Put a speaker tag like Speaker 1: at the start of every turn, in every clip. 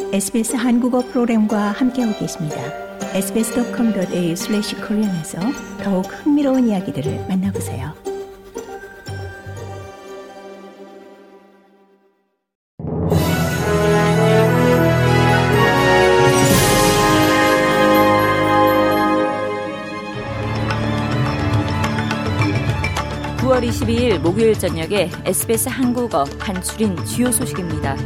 Speaker 1: SBS 한국어 프로그램과 함께하고 계십니다. sbs.com.au/korean에서 더욱 흥미로운 이야기들을 만나보세요.
Speaker 2: (9월 22일) 목요일 저녁에 SBS 한국어 간추린 주요 소식입니다.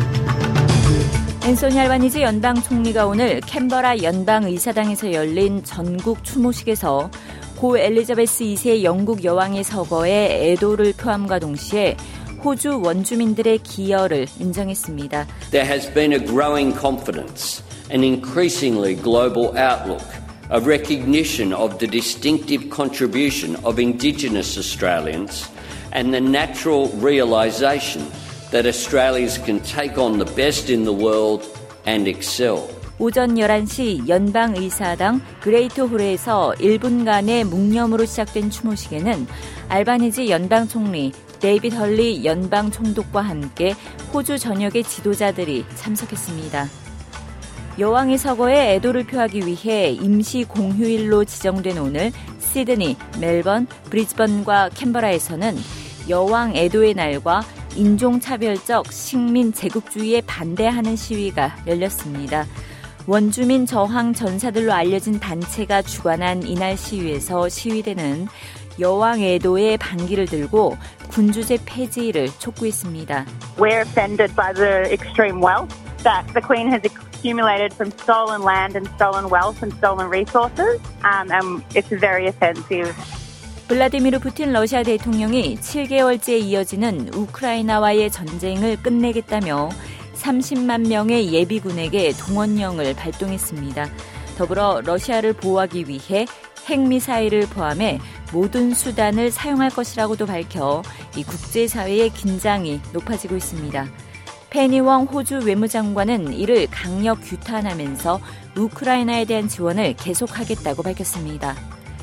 Speaker 2: 앤소니 알바니지 연방 총리가 오늘 캔버라 연방의사당에서 열린 전국 추모식에서 고 엘리자베스 2세 영국 여왕의 서거에 애도를 표함과 동시에 호주 원주민들의 기여를 인정했습니다.
Speaker 3: There has been a growing confidence, an increasingly global outlook, a recognition of the distinctive contribution of Indigenous Australians and the natural realisation that Australians can take on the best in the world and excel.
Speaker 2: 오전 11시 연방의사당 그레이트 홀에서 1분간의 묵념으로 시작된 추모식에는 알바니지 연방 총리, 데이빗 헐리 연방 총독과 함께 호주 전역의 지도자들이 참석했습니다. 여왕의 서거에 애도를 표하기 위해 임시 공휴일로 지정된 오늘 시드니, 멜번, 브리즈번과 캔버라에서는 여왕 애도의 날과 인종차별적 식민 제국주의에 반대하는 시위가 열렸습니다. 원주민 저항 전사들로 알려진 단체가 주관한 이날 시위에서 시위대는 여왕 애도의 반기를 들고 군주제 폐지를 촉구했습니다.
Speaker 4: We're offended by the extreme wealth that the Queen has accumulated from stolen land and stolen wealth and stolen resources, and it's very offensive.
Speaker 2: 블라디미르 푸틴 러시아 대통령이 7개월째 이어지는 우크라이나와의 전쟁을 끝내겠다며 30만 명의 예비군에게 동원령을 발동했습니다. 더불어 러시아를 보호하기 위해 핵미사일을 포함해 모든 수단을 사용할 것이라고도 밝혀 이 국제사회의 긴장이 높아지고 있습니다. 페니 웡 호주 외무장관은 이를 강력 규탄하면서 우크라이나에 대한 지원을 계속하겠다고 밝혔습니다.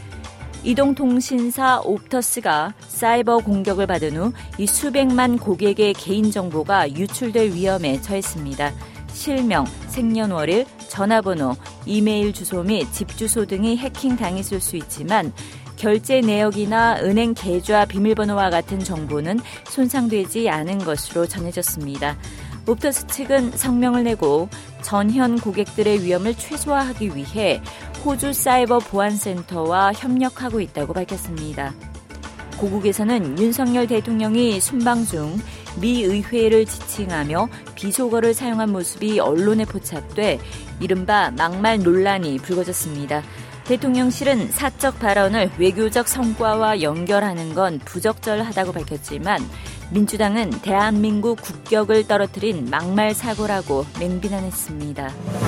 Speaker 2: 이동통신사 옵터스가 사이버 공격을 받은 후 이 수백만 고객의 개인정보가 유출될 위험에 처했습니다. 실명, 생년월일, 전화번호, 이메일 주소 및 집 주소 등이 해킹당했을 수 있지만 결제 내역이나 은행 계좌 비밀번호와 같은 정보는 손상되지 않은 것으로 전해졌습니다. 옵터스 측은 성명을 내고 전현 고객들의 위험을 최소화하기 위해 호주 사이버 보안센터와 협력하고 있다고 밝혔습니다. 고국에서는 윤석열 대통령이 순방 중 미 의회를 지칭하며 비속어를 사용한 모습이 언론에 포착돼 이른바 막말 논란이 불거졌습니다. 대통령실은 사적 발언을 외교적 성과와 연결하는 건 부적절하다고 밝혔지만 민주당은 대한민국 국격을 떨어뜨린 막말 사고라고 맹비난했습니다.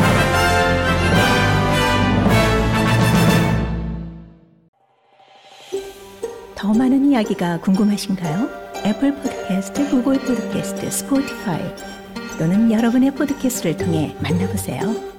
Speaker 1: 더 많은 이야기가 궁금하신가요? 애플 팟캐스트, 구글 팟캐스트, 스포티파이 또는 여러분의 팟캐스트를 통해 만나보세요.